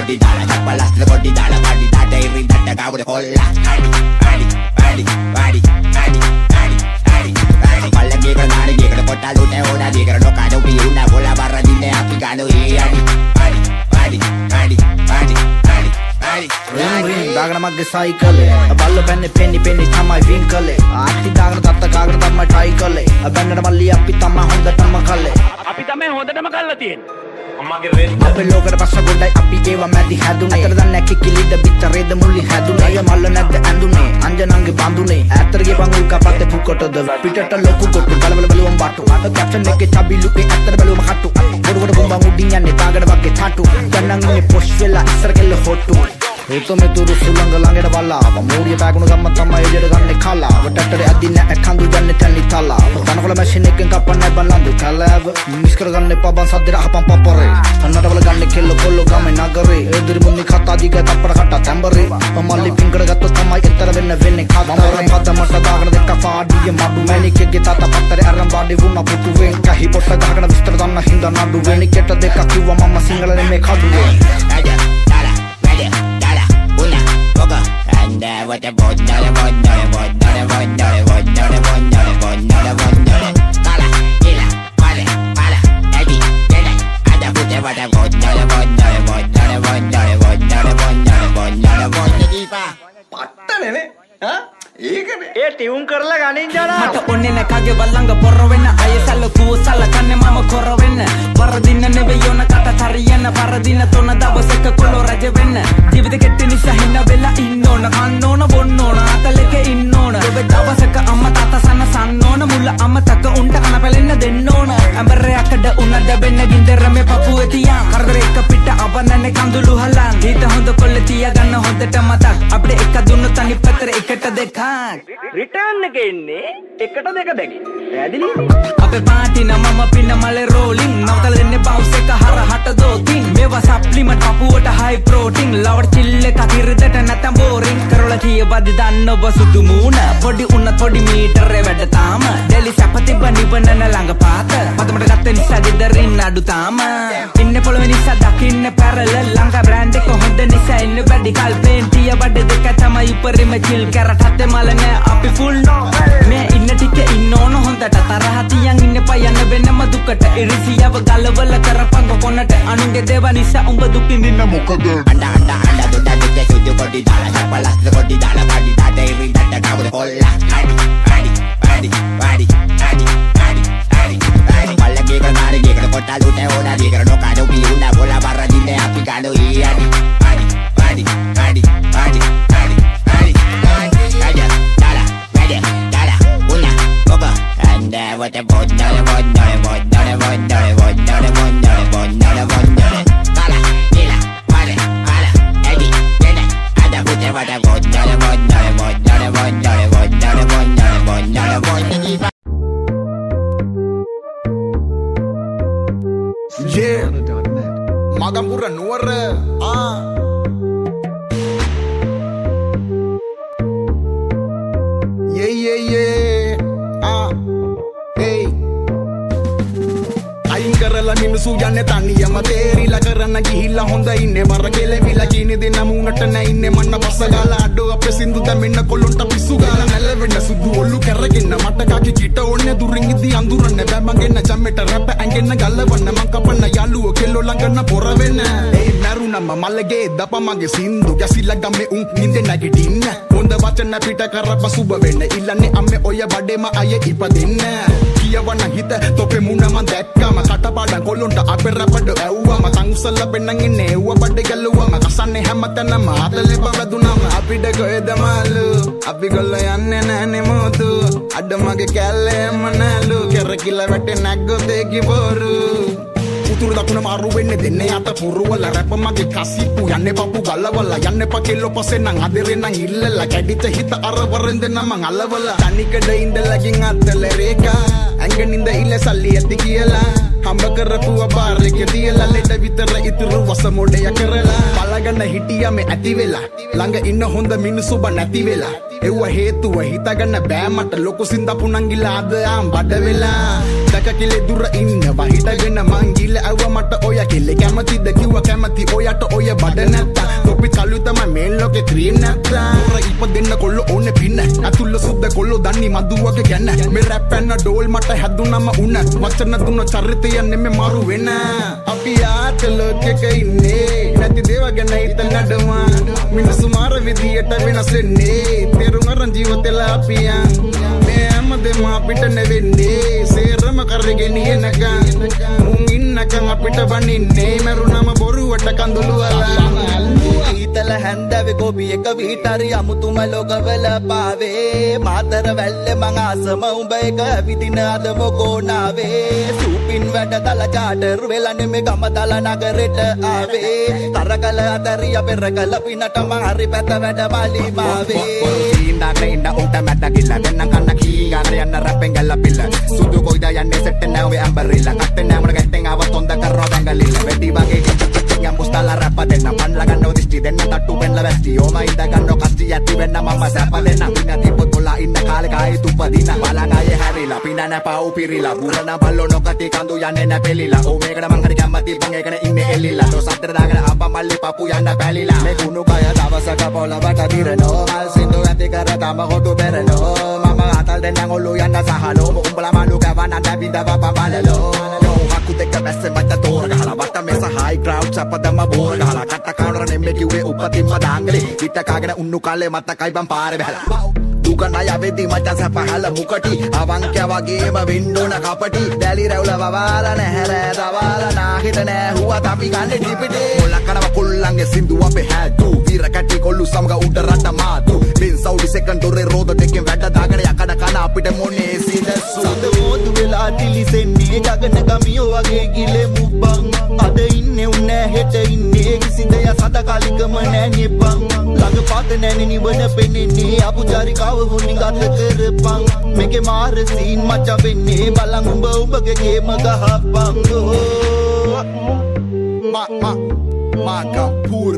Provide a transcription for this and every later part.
කොටි දාලා චප්පලස්ස කොටි දාලා පාටි දාට ඉරි දඩ ගාවුද කොල්ලා ආඩි පල්ලගේ කරනාරි ගේකට කොටලුට ඕනා දීකර නොකාඩ උපි උනා බෝලා බර දින්නේ අපි ගානෝ ඒ ආඩි දාගන මගේ සයිකලේ බල්ල පැන්නේ පෙන්නි තමයි වින්කලේ ආටි දාගන තත්ත කාගෙන තමයි ට්‍රයි කලේ බැන්නට මල්ලි අපි තමයි හොඳටම කලේ අපි තමයි හොඳටම කල්ලා තියෙන්නේ අම්මගේ රෙදි අපේ ලෝකෙට පස්ස ගොඩයි අපි ඒව මැදි හැදුනේ අතර දන්නේ කිකිලිද පිටරේද මුල්ලි හැදුනේ අය මල්ල නැද්ද ඇඳුනේ අංජනන්ගේ බඳුනේ ඇතරගේ බංගුල් කපත්තේ පුකොටද පිටට ලොකු කොටු බලබල බලුවම් බටු අද කැප්ෂන් එකේ චබිලු ඒ ඇතර බලුවම හටු බොරුවට බොම්බන් උඩින් යන්නේ තාගඩ වගේ ටටු ගන්නන්නේ පොෂ් වෙලා ඉස්සර කෙල්ල හොට්ටු ඒතොමෙ තුරු සුළඟ ළඟට වල්ලාව මූරිය පැගුණු ගම්ම තමයි එළියට ගන්නේ කලාව ටට්ටරේ අදින්න ඇකඳු යන්නේ තැන්නි තලාව තනකොළ මැෂින් එකෙන් කපන්නේ බල්ලන්දු කලාව මිස් කරගන්න එපා බන් සද්දේ අහපන් පපරේ අන්නට වල ගන්නේ කෙල්ල කොල්ල ගමේ නගරේ එදිරි මුන්නි කතා දිග තප්පර කට තැඹරේ මල්ලි පිංගඩ ගත්තොත් තමයි එතර වෙන්නේ කතාවේ පදමට දාගෙන දෙක පාඩිය මඩු මැණිකගේ තාත පත්තරේ අරන් බාඩි වුණා පුටුවෙන් කහි පොට ගහගෙන විස්තර දන්න හින්දා නඩු වෙනිකට දෙකක් කිව්වා මම සිංහල නෙමේ කඩුවේ what the boy dale Kala, ila, pala, edi, dele Ada pute what the boy dale පට්ටනේ ඈ ඒකනේ ඒ ටියුන් කරලා ගනින් ජනා මට ඔන්නේ නැකගේ වල්ලංග පොර වෙන්න අයසල්ල කුවසල්ල කන්නේ මම කොර වෙන්න වරදින්න නෙවෙයි යොන කට තරියන්න වරදින තොන දවසක කොළ රජ වෙන්න ජීවිත කෙටි නිසා හින්න වෙලා ඉන්න ඕන කන්න ඕන බොන්න ඕන අතලෙක ඉන්න ඕන ඔබ දවසක අම්මා තාත්තා සන්න ඕන මුල අම්මතක උන්ට කන පැලෙන්න දෙන්න ඕන අඹරයකඩ උනද වෙන්න ගින්දර මේ පපුවේ තියන් කරදර එක පිට අවනන්නේ කඳුළු හලන් හිත හොඳ කොල්ල තියා ගන්න හොඳට මතක් අපිට එක දුන්නොත් අනිත් පැත්තට එකට දෙකක් රිටර්න් එක එන්නේ එකට දෙක දෙකේ පැහැදිලි අපේ පාටි නමම පින්න මලේ රෝලින් නවතල දෙන්නේ බවුස් එක හරහට දෝතින් මේවා සප්ලිමන්ට් පපුවට හයි ප්‍රෝටීන් ලවඩ් චිල් එක කිරිදට නැතම් බෝරින් කරවල කීයවද දන්න ඔබ සුදු මූණ පොඩි උන්න පොඩි මීටරේ වැඩ තාම ඩෙලි සැපති බනිබනන ළඟ පාත පතමට ගත්ත නිසා දෙදරින් අඩු තාම ඉන්න පොළොවේ නිසා දකින්න පැරල ළඟ බ්‍රෑන්ඩ් එක හොඳ නිසා ඉන්න වැඩි කල්පෙන් තිය බඩ දෙක තමයි උපරිම චිල් කරට හතේ මල නෑ අපි ෆුල් මේ ඉන්න ටික ඉන්න ඕන හොඳට තරහ තියන් ඉන්න පයන්න වෙනම දුකට ඉරිසියව ගලවල කරපංග කොනට අනුන්ගේ දේව නිසා උඹ දුකින් ඉන්න මොකද අඬ දුඩ දෙක සුදු කොටි දාලා චප්පලස්ස කොටි දාලා පාටි දාට ඉරි දඩ ගාවුද කොල්ලා ආඩි පල්ලගේ කරනාරි ගේකට කොටලුට ඕනා දීකර නොකාඩ උපි උනා බෝලා බර දින්නේ අපි ගානෝ ඒ ආඩි what the boy dale Kala, ila, pala, edi, dele Ada pute what the boy dale Yeah Magambura nuwar කරලා මිනිසු යන්නේ තනියම තේරිලා කරන්න ගිහිල්ලා හොඳ ඉන්නේ වර කෙලවිලා කීනේ දෙන්න මුණට නැ ඉන්නේ මන්න බස්ස ගාලා අඩෝ අපේ සින්දු දැමෙන්න කොළොන්ට පිස්සු ගාලා නැලවෙන්න සුදු ඔල්ලු කරගෙන මට කාකි කිට ඕන්නේ දුරින් ඉදි අඳුරන්නේ බෑ මගෙන්න ජම්මෙට රැප ඇඟෙන්න ගල්ලවන්න මං කපන්න යාළුවෝ කෙල්ලෝ ළඟන පොර වෙන්න ඒ මරුණම මල්ලගේ දප මගේ සින්දු ගැසිලා ගම්මේ උන් නින්දේ නැගිටින්න හොඳ වචන පිට කරප සුබ වෙන්න ඉල්ලන්නේ අම්මේ ඔය බඩේම අය ඉපදෙන්න කියවන හිත තොපේ මුණ මන් දැක්කම කටපාඩම් කොල්ලොන්ට අපේ රැපඩ ඇව්වම තංසල බෙන්නන් ඉන්නේ එව්ව බඩේ ගැලුවම කසන්නේ හැමතැනම ආතලේ පවදුනම අපිට කොහෙද මාළු අපි ගොල්ල යන්නේ නැහනේ මොතු අඩ මගේ කැල්ලේම නැලු කරකිලා වැටේ නැග්ගොත් ඒකි බොරු උතුරු දකුණ මාරු වෙන්නේ දෙන්නේ අත පුරවල රැප මගේ කසිප්පු යන්නේ පපු ගලවල යන්නේ පකෙල්ල පස්සේ නම් අදරේ නම් ඉල්ලලා කැඩිත හිත අර වරෙන්ද නම් අලවල තනිකඩ ඉඳලා ගින් අතල රේකා ඇඟනින්ද ඉල්ල සල්ලි ඇති කියලා හම්බ කරපුව බාරක තියලා ලෙඩ විතර ඉතුරු වස මොඩය කරලා බලගන්න හිටියම ඇති වෙලා ළඟ ඉන්න හොඳ මිනිස්සු බ නැති වෙලා එව්ව හේතුව හිතගන්න බෑ මට ලොකු සින්දපු නංගිලා අද ආම් බඩ වෙලා දැක කිලේ දුර ඉන්නවා හිටගෙන මං ගිල ඇව්ව මට ඔය කෙල්ල කැමතිද කිව්ව කැමති ඇති ඔයට ඔය බඩ නැත්තා තොපි කල්ලු තමයි මේ ලෝකේ ක්‍රීම් නැත්තා උර ඉපදෙන්න කොල්ලෝ ඕනේ පින්න අතුල්ල සුද්ද කොල්ලෝ දන්නේ මදු වගේ ගැන්න මේ රැප් පැන්න ඩෝල් මට හැදුනම උන වචන දුන්න චරිතය නෙමෙ මාරු වෙන අපි ආත ලෝකෙක ඉන්නේ නැති දේව ගැන හිතන නඩවා මිනිස්සු මාර විදියට වෙනස් වෙන්නේ තේරුම් අරන් ජීවිතේලා අපියා මේ හැමදේම අපිට නෙවෙන්නේ සේරම කරගෙන යනක මුන් ඉන්නකන් අපිට වනින්නේ මරුණම බොරුවට කඳුළු වලා ඊතල හැන්දවේ ගොබි එක විතරි අමුතුම ලෝකවල පාවේ මාතර වැල්ලේ මං ආසම උඹ එක විදින අද මොකෝනාවේ සූපින් වැඩ දල චාටර් වෙලා නෙමෙ ගම දල නගරෙට ආවේ තරකල අතරිය පෙරකල පිනට මං හරි පැත වැඩ බලි මාවේ ඉඳගෙන ඉන්න උන්ට මැද ගිල්ල දෙන්න කන්න කී ගන්න යන්න රැපෙන් ගල්ල පිල්ල සුදු කොයිද යන්නේ සෙට් නැවේ අම්බරිල්ල කට්ටේ නෑමන ගැටෙන් ආව තොන්ද කරව බැංගලිල්ල වෙඩි වගේ yang mustala rapa denna panla ganno disti denna tattu benla vesti oma inda ganno kasti yatti venna mamma sapa denna pinna tipot bola inna kale kai tupadina balagaye harila pinana pau pirila burana ballo nokati kandu yanne na pelila o megana mangari kammati pangekana inne elilla do sattara dagana appa malli papu yanna pelila me kunu kaya dawasaka bola bata direno mal sindu ati kara tama hotu bereno mama atal denna ngolu yanna sahalo umbala malu kawana dabinda papa balalo aku dekka besse mata tor gahala wata me high crowd sappadama bor gahala katta kaunara nemme kiwe upatimma daangale hitta kaagena unnu kalle matta kai ban paare behala dukan aya veddi mata sapahala mukati awankya wagema windona kapati dali rawla wawala nehela dawala na hitane huwa tapi ganne dipite molakana kullange sindu ape hadu vira katti kollu samga udarata maatu ben saudi second dore roda dekken වැඩ දාගෙන යකඩ කන අපිට මොනේ සිදසු සඳ මොදු වෙලා තිලිසෙන්නේ ගගන ගමියෝ වගේ ගිලෙ මුබ්බන් අද ඉන්නේ උන්නේ හෙට ඉන්නේ කිසි දෙයක් සද කලිකම නැනේ බං ළඟ පාත නැනේ නිවන පෙනෙන්නේ අපුචාරිකාව හුනි ගත කරපන් මේකේ මාර සීන් මච වෙන්නේ බලන් උඹ උඹගේ ගේම ගහපන් Magapur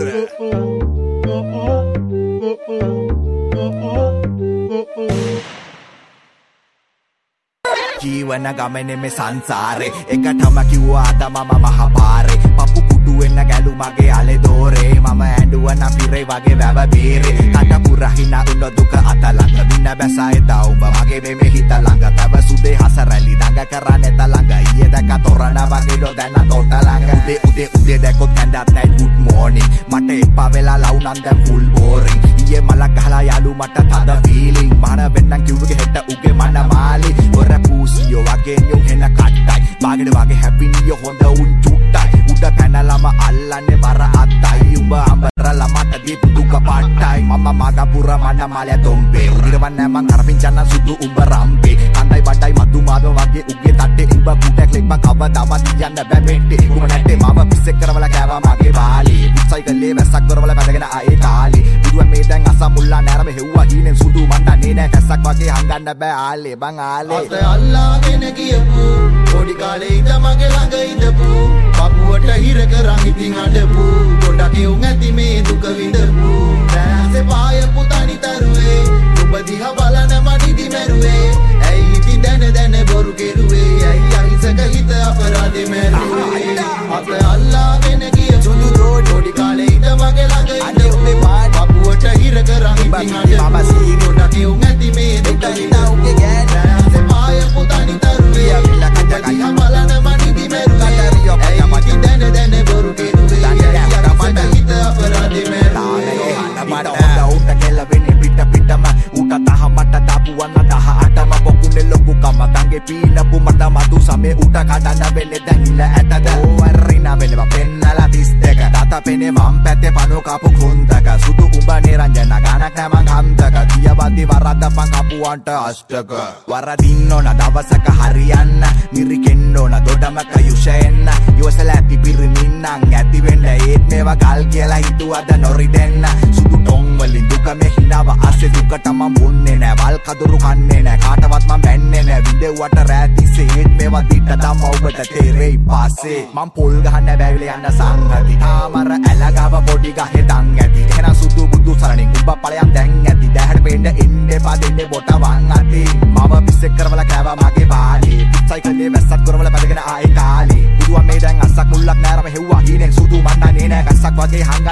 ජීවන ගමනේ මේ සංසාරේ එකටම කිව්වා අද මම මහපාරේ පපු කුඩු වෙන්න ගැලු මගේ අලේ දෝරේ මම ඇඬුවන පිරේ වගේ වැව බීරේ කට පුරහිනා උන දුක අතලඟ වින්න බැසයි දවුඹ මගේ මේ හිත ළඟ තව සුදේ හසරලි දඟ කරන්නේ තලඟ ඊයේ දැක තොරණ වගේ දො දැන තොට ළඟ උදේ දැකොත් කැඳත් නැයි good morning මට එපා වෙලා ලව් නම් දැන් full boring ඊයේ මලක් ගහලා යාළු මට තද feeling මහන වෙන්නම් කිව්වගේ හෙට උගේ මන Mali ඔර Yo wage nyung hena kattai bagede wage happy niyo honda un chuttai uda panalama allanne bara attai umba ambarala mata dipu duka pattai mama magapura mana malya tombe udirwanna man arpinchana sudu umba rampe andai badai madu mado wage uge tatte umba kutek lekba kawa dawa diyanna bamette umanatte mama pisse karawala kawa mage bali cycle වැස්සක් දොරවල පැදගෙන ආයේ කාලේ බුදුන් මේ දැන් අසමුල්ලා නෑරම හෙව්වා හීනෙන් සුදු මණ්ඩන්නේ නෑ කැස්සක් වගේ හංගන්න බෑ ආලේ බං ආලේ අත අල්ලාගෙන ගියපු පොඩි කාලේ ඉඳ මගේ ළඟ ඉඳපු පපුවට හිර කරන් ඉතින් අඬපු ගොඩක් යුන් ඇති මේ දුක විඳපු දැසේ පාය පුතනි තරුවේ ඔබ දිහා බලන මඩිදි මරුවේ ඇයි ඉතින් දැන බොරු කෙරුවේ ඇයි අහිසක හිත අපරාධෙ මරුවේ අත අල්ලාගෙන ගියපු පොඩි කාලේ ඉඳ මගේ ළඟ ඉඳපු පපුවට හිර කරන් ඉතින් අඬපු ගොඩක් යුන් ඇති මේ දුක විඳපු දැසේ පාය පුතනි තරුවේ දිහා බලන මඩිදි මරුවේ ඇයි ඉතින් දැන බොරු කෙරුවේ ඇයි අහිසක හිත අපරාධෙ මරුවේ මට උට කෙලවෙන්නේ පිටම උට තහමට දාපුවන්න 18ම පොකුනේ ලොකු කමතන්ගේ පීනපු මට මතු සමේ උට කඩන්න වෙන්නේ දැන් ඉල ඇතද ඕවරිනා වෙනවා පෙන්නලා 32 තාතා පෙනේ මම් පැත්තේ පනෝ කපු කුන්දක සුදු උඹ නිරංජන ගානක් නැ මං හන්දක තියවද්දි වරද්දපන් කපුවන්ට අෂ්ටක වරදින්න ඕන දවසක හරියන්න මිරිකෙන්න ඕන දොඩමක යුෂෙන්න යොසලා පිපිරිමින්නම් ඇති වෙන්න ඒත් මේවා ගල් කියලා හිතුවද නොරිදෙන්න සුදු ටොං වලින් දුක මේ හිනාව ආසේ දුකට මම මුන්නේ නෑ වල් කදුරු කන්නේ නෑ කාටවත් මම බැන්නේ නෑ විදෙව්වට රැතිසේ ඒත් මේවා දිට තම ඔබට තේරෙයි පාසේ මම පොල් ගහන්න බැවිල යන්න සංගති තාමර ඇලගව පොඩි ගහේ දන් ඇති එහෙනම් සුදු බුදු සරණින් උඹ ඵලයන් දැන් ඇති දැහැට පෙන්න ඉන්නේ පදෙන්නේ බොට වන් අති මම පිස්සෙක් කරවලා කෑවා මගේ බාලේ සයිකලේ වැස්සක් කරවලා පැදගෙන ආයේ කාලේ බුදුන් මේ දැන් අස්සක් මුල්ලක් නෑරම හෙව්වා හීනෙන් සුදු මන්නන්නේ නෑ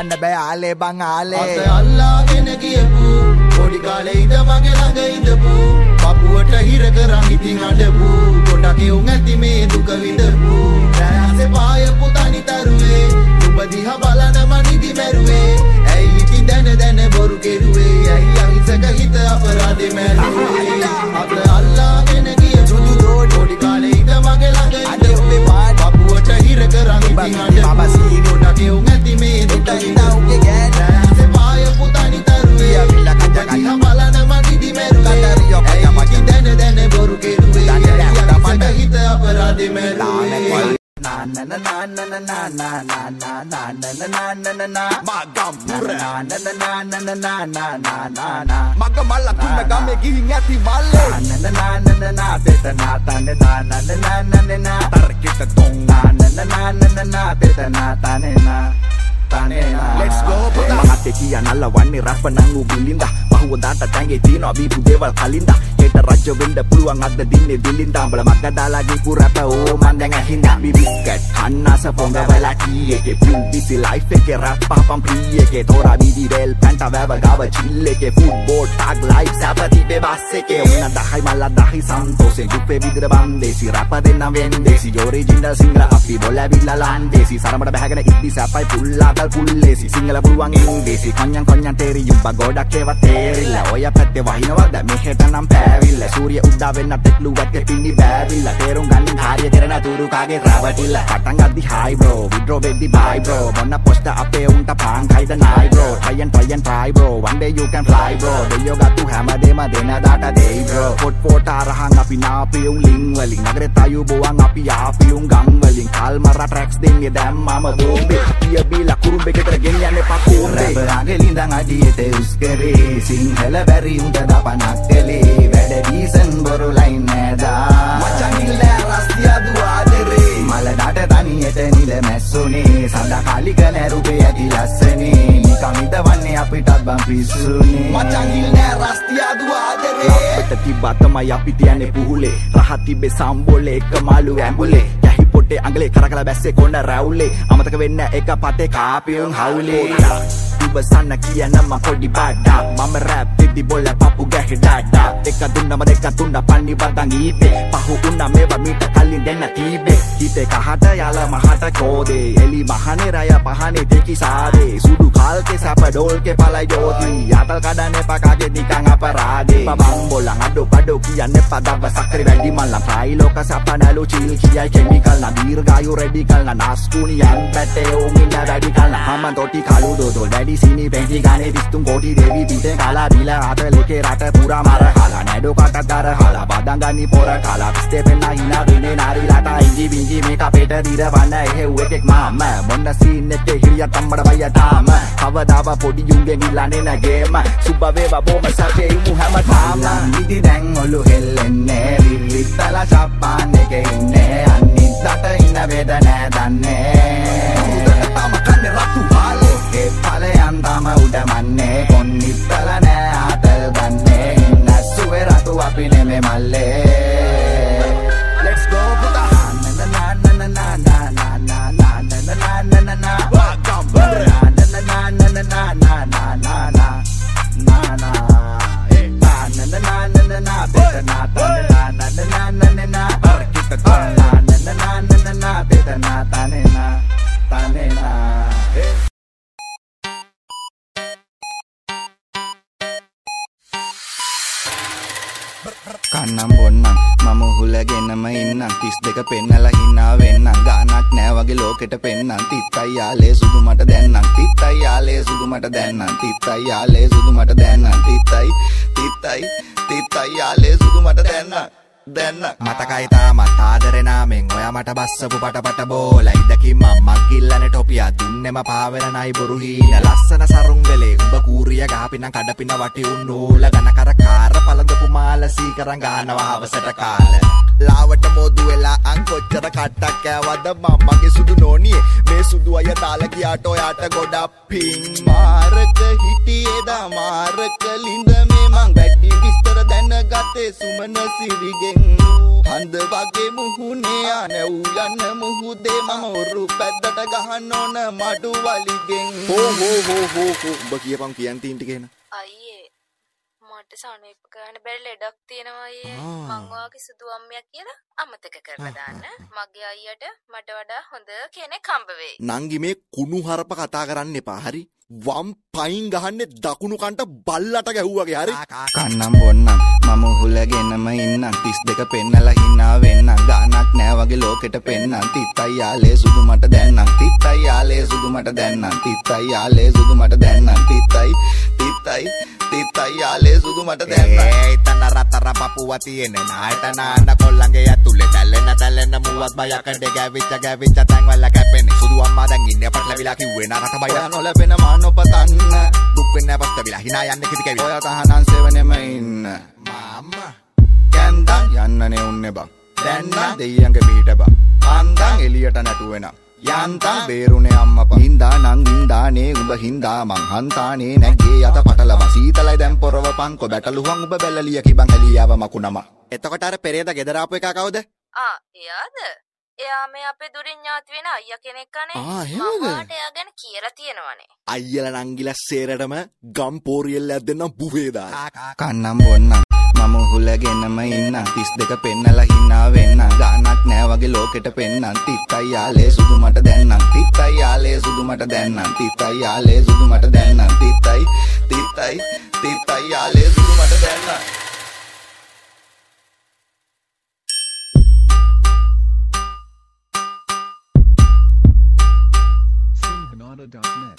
ගන්න බෑ ආලේ බං ආලේ අත අල්ලාගෙන ගියපු පොඩි කාලේ ඉඳ මගේ ළඟ ඉඳපු පපුවට හිර කරන් ඉතින් අඬපු ගොඩක් උන් ඇති මේ දුක විඳපු රැසේ පායපු තනි තරුවේ නුඹ දිහා බලන මනිදි මැරුවේ ඇයි ඉතින් දැන බොරු කෙරුවේ ඇයි අහිංසක හිත අපරාධෙ මැරුවේ අත අල්ලාගෙන ගියපු පොඩි කාලේ ඉඳ මගේ ළඟ ඉඳපු පපුවට හිර කරන් ඉතින් අඬපු ගොඩක් උන් ඇති මේ දුක විඳපු රැසේ පායපු තනි තරුවේ දිහා බලන මනිදි මැරුවේ ඇයි ඉතින් දැන බොරු කෙරුවේ ඇයි අහිංසක හිත අපරාධෙ මැරුවේ මග මල්ල තුන්න ගමේ ගිහින් ඇති මල්ලේ තරකිට තොන් Let's go මහත් කියා නල්ලවන්නේ රැප නම් උගිලින්ද පහුවදාට තැඟේ තියනවා බීපු දේවල් කලින්ද හෙට රජ වෙන්න පුළුවන් අද දින්නේ දිලින්ද අඹල මග දාලා ගිපු රැප ඕ මන් දැන් ඇහින්දා බිබිස්කට් අන්නස පොංග වෙලා කී එකේ ෆුල් බිසි ලයිෆ් එකේ රැප් පහපම් ප්‍රී එකේ තෝරා බීඩි රෙල් පැන්ටා වැව ගාව චිල් එකේ ෆුට්බෝල් ටැග් ලයිෆ් සපති බෙබස් එකේ උන්න දහයි මල්ලා දහයි සන්තෝෂේ දුපේ විදිර බන්දේසි රැප දෙන්න වෙන්දේසි ඔරිජිනල් සිංගල අපි බොලවිලා ලන්දේසි සරමඩ බහගෙන ඉද්දි සපයි පුල්ලා පුල්ලේසි සිංගල පුළුවන් ඉංග්‍රීසි කොඤ්ඤන් තේරි යුබ්බ ගොඩක් ඒවා තේරිලා ඔය පැත්තේ වහිනවද මෙහෙට නම් පෑවිල්ල සූර්ය උද්දා වෙන්න තෙක්ලුවත් පින්නි බෑවිල්ල තේරුම් ගන්න හරිය කරන තුරු කාගේ රවටිල්ල පටන් ගද්දි හයි බ්‍රෝ විඩ්‍රෝ වෙද්දි බයි බ්‍රෝ මොන්න පොස්ට අපේ උන්ට පාන් කයිද නයි bro try and try bro one day you can fly bro දෙයියෝ ගත්තු හැමදේම දෙන දාට දෙයි bro පොට් පොට අරහන් අපි නාපි උන් ලින් වලින් නගරෙත් අයු බෝවන් අපි ආපි උන් ගම් වලින් කල්මර ට්‍රැක්ස් දෙන්නේ දැම්මම බෝම්බේ පිය බීලා කුරුම්බෙකට ගෙනියන්නේ පපුරේ රැබරාගෙලින්දන් අඩියට උස්කරේ සිංහල බැරි උන්ට දපනක් කලේ වැඩ දීසන් බොරු ලයින් නෑදා මචං ඉල්ලා රස්තිය දුආදරේ මලඩට තනියට නිල මැස්සුනේ සඳ කාලික නැරුපේ ඇති ලස්සනේ නිකමිත වන්නේ අපිටත් බම් පිස්සුනේ මචං ඉල්ලා රස්තිය දුආදරේ අපිට තිබ්බා තමයි අපි තියන්නේ පුහුලේ රහත් තිබ්බේ සම්බෝලේ එක මාළු ඇඹුලේ යහි පොටේ අඟලේ කරකලා බැස්සේ කොන්න රැවුලේ අමතක වෙන්න එක පතේ කාපියුන් හවුලේ උබසන්න කියන මම පොඩි බඩා මම රැප් දෙදි බොල පපු ගැහි ඩඩා දෙක දුන්නම දෙක තුන්න පන්නි වදන් ඊපේ පහු උන්න මේවා මීට කලින් දෙන්න තීබේ හිතේ කහට යල මහට කෝදේ එලි මහනේ රය පහනේ දෙකි සාදේ සුදු කාල්කේ සැප ඩෝල්කේ පලයි ජෝති යතල් කඩන්නේ පකාගේ නිකන් අපරාදේ බබම් බොලන් අඩෝ කියන්නේ පදව සක්‍රි වැඩි මල්ලා ප්‍රයි ලෝක සපනලු චිල් කියයි කෙමිකල් නා දීර්ඝායු රෙඩිකල් නා නාස්කුනියන් බැටේ උමින්න රැඩිකල් නා හමන් තොටි කලු දොදොල් වැඩි sini pengi gane distung kodi devi bite kala bila ate leke rata pura mara hala nedo kata dara hala badang gani pora kala piste penna hina bine nari lata inji binji meka peta dira banna ehe uekek mama monna scene ete hiriya tammada baya dama kawadawa podi yunge gilane na game subba weva boma sate imu hama tama nidi dang olu hellenne rirritala chappanne ke inne annitata inna vedana danne udata tama kanne ratu hale he pale tama udah manne konnittala nෑ ආතල් ගන්නේ ඉන්නස්සුවේ රතු අපි නෙමෙ මල්ලේ Let's go පුතා na na na na na na na na na na na na na na welcome na na na na na na na na na na na na eh na na na na na na beta na ta na na na na na na kita ta na na na na na beta na ta na eh කන්නම් බොන්නම් මම හුලගෙනම ඉන්නම් 32 පෙන්නලා හිනා වෙන්නම් ගානක් නෑ වගේ ලෝකෙට පෙන්නම් තිත්තයි යාලේ සුදු මට දැන්නම් තිත්තයි යාලේ සුදු මට දැන්නම් තිත්තයි යාලේ සුදු මට දැන්නම් තිත්තයි යාලේ සුදු මට දැන්නම් මතකයි තාමත් ආදරේ නාමෙන් ඔයා මට බස්සපු පටපට බෝල ඉදකින් මම්මක් කිල්ලනේ ටොපියා දුන්නෙම පාවෙන නයි බොරු හීන ලස්සන සරුංගලේ උඹ කූරිය ගහපින කඩපින වටි උන්නෝල ගන කර කාර පළඳපු මාල සීකරන් ගානවා හවසට කාල ලාවට මොදු වෙලා අං කොච්චර කට්ටක් කෑවද මම්මගේ සුදු නෝනියේ මේ සුදු අය දාලා ගියාට ඔයාට ගොඩක් පිං මාරක හිටියේ දා මාරක ලිඳ මේ මං වැඩි විස්තර දැනගත්තේ සුමන සිරිගෙන් හඳ වගේ මුහුණේ ආනව් යන්න මුහුදේ මම ඔරු පැද්දට ගහන්න ඕන මඩු වලිගෙන් හෝ උඹ කියපන් කියන් තීන් ටික එන අයියේ මට සනීප ගන්න බැරි ලෙඩක් තියෙනවා අයියේ මං වාගේ සුදු අම්මියක් කියලා අමතක කරලා දාන්න මගේ අයියට මට වඩා හොඳ කෙනෙක් හම්බ වෙයි නංගි මේ කුණු හරප කතා කරන්න එපා හරි වම් පයින් ගහන්නේ දකුණු කන්ට බල්ලට ගැහුවාගේ හරි කන්නම් බොන්නම් මම හුලගෙනම ඉන්නම් 32 පෙන්නලා hina වෙන්නම් ගානක් නෑ වගේ ලෝකෙට පෙන්නම් තිත්තයි යාලේ සුදු මට දැන්නම් තිත්තයි යාලේ සුදු මට දැන්නම් තිත්තයි යාලේ සුදු මට දැන්නම් තිත්තයි යාලේ සුදු මට දැන්නම් ඒ තන රතර පපුවා තියෙන නායට නාන්න කොල්ලන්ගේ ඇතුලේ තැල්ලෙන්න මුවත් බයකට ගැවිච්ච තැන් වල කැපෙන්නේ සුදු අම්මා දැන් ඉන්නේ පටලවිලා කිව්වේ නරට බය නොලැබෙන මානොපතන්න දුක් වෙන්නේ පස්තවිලා hina යන්නේ කිසි කැවි ඔය තහනම් සෙවනෙම ඉන්න මාම්මා කැන්දන් යන්නනේ උන්නේ බං දැන්නම් දෙයියන්ගේ පිට බං අන්දන් එලියට නැටුවෙනම් යන්තම් බේරුනේ අම්මපා හින්දා නං හින්දානේ උඹ හින්දා මං හන්තානේ නැග්ගේ යත පටලව සීතලයි දැන් පොරව පංකො බැටළුවන් උඹ බැලලිය කිබන් හැලියාව මකුණම එතකොට අර පෙරේද ගෙදර ආපු එකා කවුද එයාද එයා මේ අපේ දුරින් ඥාති වෙන අයියා කෙනෙක් අනේ මම වාට එයා ගැන කියලා තියෙනවනේ අයියලා නංගිලා සේරටම ගම් පෝරියෙල් ඇද්දෙන්නම් බුවේ දාලා කන්නම් බොන්නම් මම හුලගෙනම ඉන්නම් 32 පෙන්නලා hina වෙන්නම් ගානක් නෑ වගේ ලෝකෙට පෙන්නම් තිත්තයි යාලේ සුදු මට දැන්නම් තිත්තයි යාලේ සුදු මට දැන්නම් තිත්තයි යාලේ සුදු මට දැන්නම් තිත්තයි යාලේ සුදු මට දැන්නම් Sinhanada.net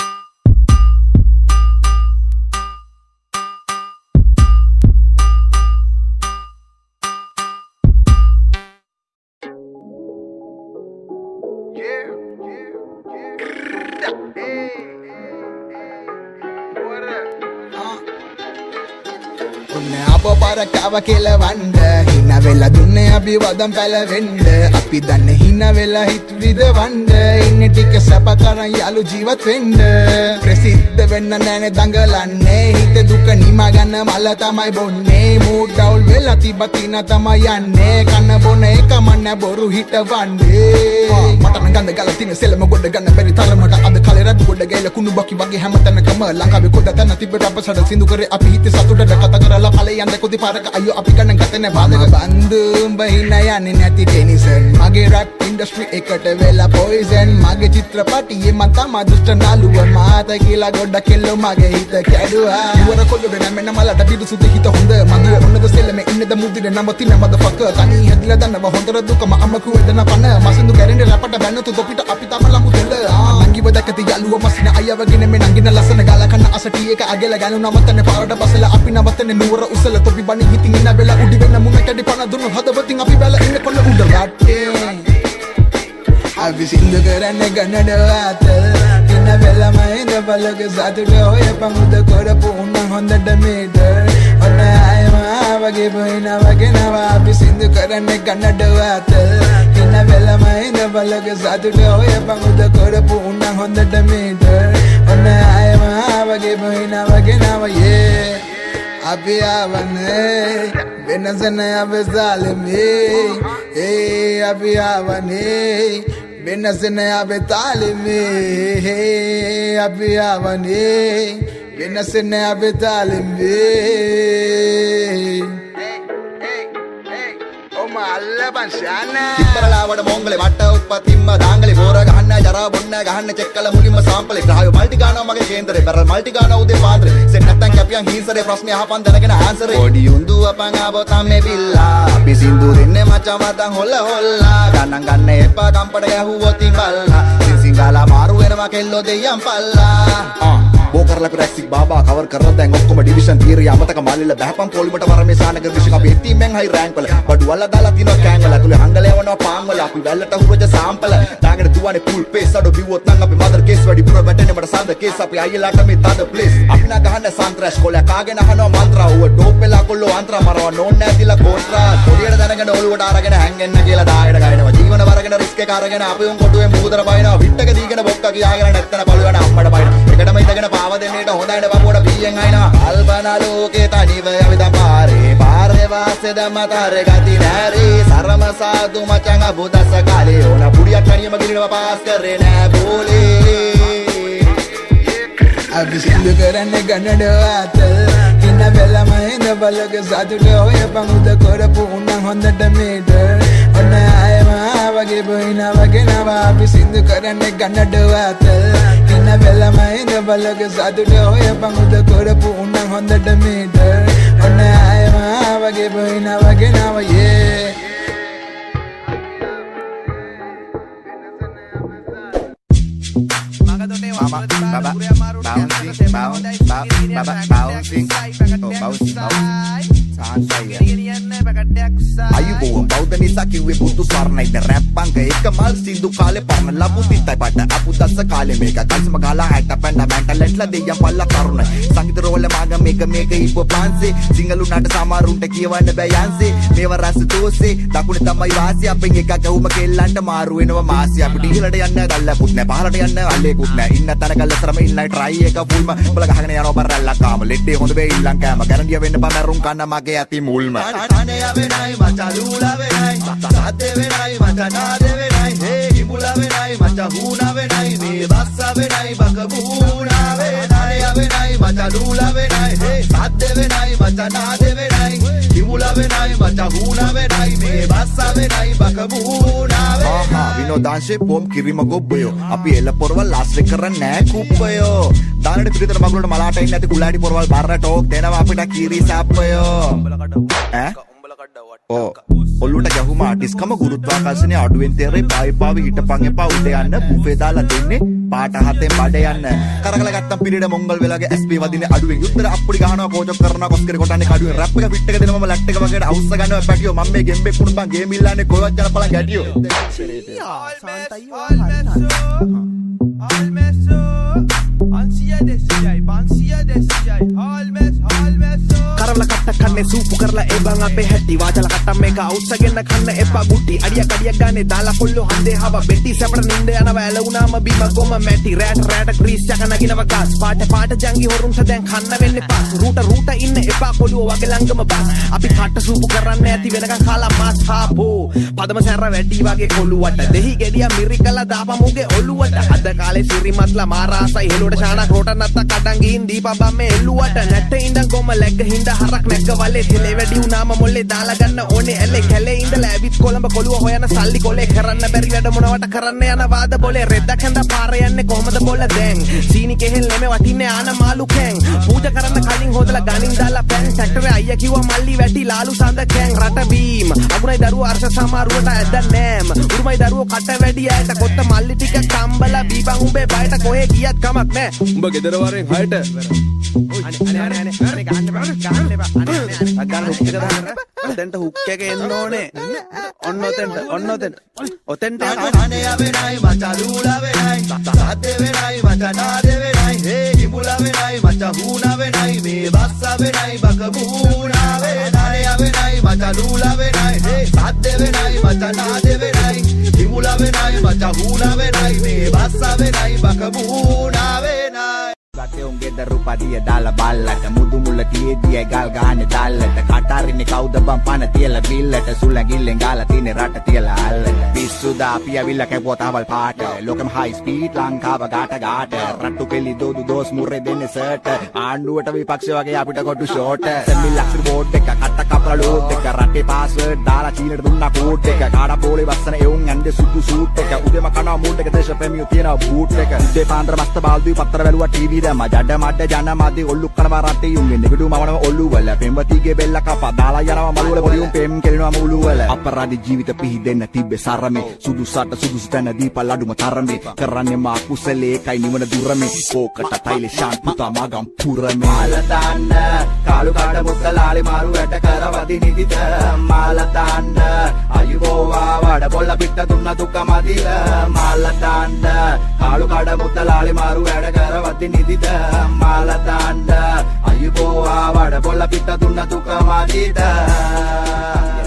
අපපරකාව කෙලවන්ඩ හින වෙලා දුන්නේ අපි වදම් පැලවෙන්ඩ අපි දන්න හින වෙලා හිත් විදවන්ඩ ඉන්න ටික සැප කරන් යාළු ජීවත් වෙන්ඩ ප්‍රසිද්ධ වෙන්න නෑනේ දඟලන්නේ හිත දුක නිමා ගන්න මල තමයි බොන්නේ මූඩ් ඩවුල් වෙලා තිබතින තමයි යන්නේ කන බොන එක මන්න බොරු හිටවන්නේ මට නම් ගඳ ගල තින සෙලම ගොඩ ගන්න බැරි තරමට අද කලේ රත් ගොඩ ගෑල කුණු බකි වගේ හැමතැනකම ලංකාවේ කොද තැන තිබ්බට අප සඩ සින්දු කරේ අපි හිතේ සතුටට කතා කරලා ඵලේ යන්න කොදි පාරක අයියෝ අපි ගන්න ගතනේ බාධක බන්දු උඹ හිනා යන්නේ නැති ටෙනිසන් මගේ රැප් ඉන්ඩස්ට්‍රි එකට වෙලා පොයිසන් මගේ චිත්‍රපටියේ මම තම දුෂ්ට නාලුව මාත කියලා ගොඩ කෙල්ලෝ මගේ හිත කැඩුවා ඉවර කොල්ලෝ නැමෙන්න මලට පිටු සුදු හිත හොඳ මගේ ඔන්නද සෙල්ලමේ ඉන්නද මුදිර නම්බතින මදෆකර් තනි හැදිලා දන්නව හොඳට දුකම අම්මකු වෙදන පන මසින්දු ගැරෙන්නේ රැපට බැන්නතු තොපිට අපි තම ලමු දෙල නංගිව දැකති යාළුව මසින අයවගෙන මේ නංගින ලස්සන ගාලා කන්න අසටි එක අගල ගනු නමතන්නේ පාරට බසලා අපි නවත්තන්නේ නුවර උසල තොපි බණි හිතින් ඉන්න වෙලා උඩි වෙන මුණ කැඩි පන දුන්නු හදවතින් අපි බැල ඉන්න කොල්ල උඩ රටේ අපි සින්දු කරන්නේ ගන්නඩ වාත ඉන්න වෙලම ඉඳ බලක සතුට ඔය පමුද කරපු උන්න හොඳට මේට ඔන්න ආයම වගේ බොයින වගේ නවා අපි සින්දු කරන්නේ ගන්නඩ වාත ඉන්න වෙලම ඉඳ බලක සතුට ඔය පමුද කරපු උන්න හොඳට මේට ඔන්න ආයම වගේ බොයින වගේ නවා යේ අපි ආවනේ වෙනසන අපි සාලමේ අපි ආවනේ වෙනසන අපි තාලමේ අපි ආවනේ වෙනසන අපි තාලමේ අල්ලපන් ශාන ඉස්සරලාවට මොංගලේ වට උත්පත්තිම්ම දාංගලේ පෝර ගහන්න ජරා බොන්න ගහන්න චෙක් කළ මුලින්ම සාම්පලේ ග්‍රහය මල්ටි ගානවා මගේ කේන්දරේ බැරල් මල්ටි ගානවා උදේ පාන්දරේ සෙට් නැත්තම් කැපියන් හිංසරේ ප්‍රශ්නේ අහපන් දැනගෙන ආන්සරේ පොඩි උඳු අපන් ආවෝ තමයි බිල්ලා අපි සින්දු දෙන්නේ මචං මතන් හොල්ලා ගණන් එපා කම්පට ගැහුවොත් ඉබල්ලා සිංගාලා මාරු වෙනවා කෙල්ලෝ දෙයියන් පල්ලා බෝකරලා ක්‍රැක්සික් බාබා කවර් කරලා දැන් ඔක්කොම ඩිවිෂන් තීරිය අමතක මාලිලා බහපන් පොලිමට වරමේ සානගර විශ්ව අපි ටීමෙන් හයි රෑන්ක් වල බඩු වල දාලා තිනවා කෑන් වල තුල හංගල යවනවා පාන් වල අපි වැල්ලට හුරජ සාම්පල දාගෙන දුවන්නේ ෆුල් පේස් අඩෝ බිව්වොත් නම් අපි මදර් කේස් වැඩි පුර වැටෙන්නේ මට සඳ කේස් අපි අයියලාට මේ තද ප්ලේස් අපි නා ගහන්න සන්ත්‍රාස් කොල කාගෙන අහනවා මන්ත්‍රා ඌ ඩෝප් වෙලා කොල්ලෝ අන්ත්‍රා මරව නෝන් නැතිලා කෝන්ත්‍රා පොඩියට දැනගෙන ඔලුවට අරගෙන හැංගෙන්න කියලා දායඩ ගයිනවා ජීවන වරගෙන රිස්ක් එක අරගෙන අපි උන් කොටුවේ මූදර බයිනවා විට්ටක දීගෙන බොක්ක කියාගෙන නැත්තන බලුවන අම්මඩ බයිනවා එකටම ඉඳගෙන පාව දෙන්නේට හොඳයි බබුවට බීයෙන් අයිනවා කල්පනා ලෝකේ තනිව අපි තපාරේ පාසේ දැම්ම තාරේ ගති නෑරේ සරම සාදු මචං අබුදස කාලේ ඕන පුඩියක් තනියම ගිරිනවා පාස් කරේ නෑ බෝලේ අපි සින්දු කරන්නේ ගන්නඩ වාතල් ඉන්න බැලම ඉඳ බලක සතුට ඔය පමුද කරපු උන්න හොඳට මීටර් ඔන්න ආයම වගේ බොයිනා වගේ නවා අපි සින්දු කරන්නේ ගන්නඩ වාතල් ඉන්න බැලම ඉඳ බලක සතුට ඔය පමුද කරපු උන්න හොඳට මීටර් ඔන්න ආයම වගේ බොයිනා වගේ නවා යේ අයුබෝවන් බෞද්ධ නිසා කිව්වේ බුදු ස්වර්ණයිද රැප් අංක එක මල් සින්දු කාලේ පරණ ලබු තිත්තයි පට අපුදස්ස කාලේ මේක කල්සම ගාලා හැට පැන්න මැන්ටලෙට්ලා දෙයියන් පල්ලා තරුණ සංගීත රෝල මාග මේක ඉප්ප පාන්සේ සිංහලු නාට සමරුන්ට කියවන්න බෑ යන්සේ මේව රස දෝසේ දකුණ තමයි වාසිය අපෙන් එකක් ඇහුම කෙල්ලන්ට මාරු වෙනවා මාසිය අපිට ඉහළට යන්න දැල්ලකුත් නෑ පහළට යන්න අල්ලේකුත් නෑ ඉන්න තැන කල්ලතරම ඉන්නයි try එක ෆුල්ම උඹලා ගහගෙන යනවා බරල්ලා කාම ලෙඩේ හොඳ වෙයි ඉල්ලන් කෑම ගැරන්ඩිය වෙන්න බෑ මරුන් කන්න මගේ ඇති මුල්ම අනේ වෙනයි මචං ලූලා වෙනයි සාදේ වෙනයි මචං නාදේ වෙනයි හේ කිඹුලා වෙනයි මචං හුණා වෙනයි මේ බස්ස වෙනයි බකබුණා වෙනයි වෙනයි මචං ලූලා වෙනයි හේ සාදේ වෙනයි මචං නාදේ වෙනයි කිඹුලා වෙනයි මචං හුණා වෙනයි මේ බස්ස වෙනයි බකබුණා වෙනයි විනෝදාංශේ පොම් කිරිම ගොබ්බයෝ අපි එල පොරවල් ආශ්‍රය කරන්නේ නෑ කුප්පයෝ දානට පිළිතර මගුලට මලාට ඉන්නේ නැති කුලාඩි පොරවල් බාර ටෝක් දෙනවා අපිට කිරි සාප්පයෝ ඈ ඔල්ලුට ගැහුම ආටිස්කම ගුරුත්වාකර්ෂණය අඩුවෙන් තේරේ පාවිපාවි හිටපන් එපා උඩ යන්න බුෆේ දාලා දෙන්නේ පාට හතෙන් බඩ යන්න කරකල ගත්තම් පිළිඩ මොංගල් වෙලාගේ SP වදින්නේ අඩුවෙන් යුත්තර අප්පුඩි ගහනවා කෝචොක් කරනවා කොස්කරේ කොටන්නේ කඩුවෙන් රැප් එක ෆිට් එක දෙනවා මම ලැට් එක වගේ අවුස්ස ගන්නවා පැටියෝ මම මේ ගෙම්බේ කුණු බං ගේම් ඉල්ලන්නේ කොහෙවත් යන බලන් ගැටියෝ කරවල කට්ට කන්නේ සූපු කරලා ඒ බං අපේ හැටි වාචල කට්ටම් මේක අවුස්සගෙන කන්න එපා ගුටි අඩිය කඩියක් ගානේ දාලා කොල්ලෝ හන්දේ හව බෙටි සැපට නින්ද යනවා ඇලුනාම බිම ගොම මැටි රෑට ග්‍රීස් යක නගිනව ගස් පාට ජංගි හොරුන්ට දැන් කන්න වෙන්නේ පාස් රූට ඉන්න එපා කොළුව වගේ ළඟම බස් අපි කට සූපු කරන්නේ ඇති වෙනකන් කාලා මාස් හාපෝ පදම සැර වැඩි වගේ කොළුවට දෙහි ගෙඩිය මිරිකලා දාපමුගේ ඔළුවට අද කාලේ සිරිමත්ලා මාරාසයි හෙළුවට ශානක් රෝට නැත්ත කඩන් ගින් දීපබම් මේ එල්ලුවට නැට්ටේ ඉඳන් ගොම läග්ග හින්ද හරක් නැග්ග වලේ තෙලේ වැඩි උනාම මොල්ලේ දාලා ගන්න ඕනේ ඇලේ කැලේ ඉඳලා ඇවිත් කොළඹ කොළුව හොයන සල්ලි කොලේ කරන්න බැරි වැඩ මොනවට කරන්න යන වාද බොලේ රෙද්දක් හඳ පාර යන්නේ කොහමද බොල දැන් සීනි කෙහෙල් නෙමෙ වටින්නේ ආන මාළු කැන් පූජා කරන්න කලින් හොදලා ගණින් දාලා පෑන් ට්‍රැක්ටරේ අයියා කිව්වා මල්ලි වැටි ලාලු සඳ කැන් රට බීම අගුණයි දරුවෝ අර්ශ සමාරුවට ඇද්ද නෑම උරුමයි දරුවෝ කට වැඩි ඇයට කොත්ත මල්ලි ටික කම්බලා බීබන් උඹේ බයට කොහෙ ගියත් කමක් නෑ උඹ ගෙදර වරෙන් හයට අනේ ගන්න බෑ ගන්න හුක් එක දාන්න ඔතෙන්ට හුක් එක එන්න ඕනේ ඔන්න ඔතෙන්ට අනේ වෙනයි මචං ලූලා වෙනයි සාදේ වෙනයි මචං නාදේ වෙනයි හේ කිඹුලා වෙනයි මචං හුණා වෙනයි මේ බස්ස වෙනයි බකබුණා වෙනයි වෙනයි මචං ලූලා වෙනයි හේ සාදේ වෙනයි මචං නාදේ වෙනයි කිඹුලා වෙනයි මචං හුණා වෙනයි මේ බස්ස වෙනයි බකබුණා වෙනයි ගතේ උන්ගේ දරුපදිය දාලා බල්ලට මුදු මුල තියේදී ගල් ගහන්නේ දැල්ලට කටාරින්නේ කවුද බම් පන තියලා බිල්ලට සුලඟිල්ලෙන් ගාලා තින්නේ රට තියලා අල්ලට පිස්සු දාපිය විල්ල කැපුවා තවල් පාට ලෝකෙම හයි ස්පීඩ් ලංකාව ගාට රට්ටු කෙලි දෝදු දෝස් මුරේ දෙන්නේ සර්ට් ආණ්ඩුවට විපක්ෂ වගේ අපිට කොටු ෂෝට් සෙමිල් ලක්ෂර බෝඩ් එක කට කපලා ලෝඩ් එක රටේ පාස්වර්ඩ් දාලා චීනට දුන්නා කෝඩ් එක කාඩා පොලේ වස්සන එවුන් ඇන්දේ සුදු සූට් එක උදේම කනවා මූඩ් එක දේශ ප්‍රේමියෝ තියනවා බූට් එක උදේ පාන්දර මස්ත බාල්දුයි පත්තර වැලුවා ටීවී දැම්ම ජඩ මඩ ජන මදි ඔල්ලු කරනවා රටේ යුන්ගේ නෙගඩු මවනව ඔල්ලු වල පෙම්වතිගේ බෙල්ල කපා දාලා යනවා මළු වල පොඩි උන් පෙම් කෙලිනවා මූලු වල අපරාධි ජීවිත පිහිදෙන්න තිබ්බේ සරමේ සුදුසට සුදුසු තැන දීපල් අඩුම තරමේ කරන්නේ මා කුසලේ කයි නිවන දුරමේ ඕකට තයිලේ ශාන් පුතා මගම් පුරමේ මාල දාන්න කාලු කාඩ මුත්තලාලේ මාරු වැට කරවදි නිදිත මාල දාන්න අයුබෝවා වඩ බොල්ල පිට දුන්න දුක මදිල මාල දාන්න කාලු කාඩ මුත්තලාලේ මාරු වැඩ කරවදි නිදිත මාල දාන්න අයුබෝවා වඩ බොල්ල පිට දුන්න දුක මදිද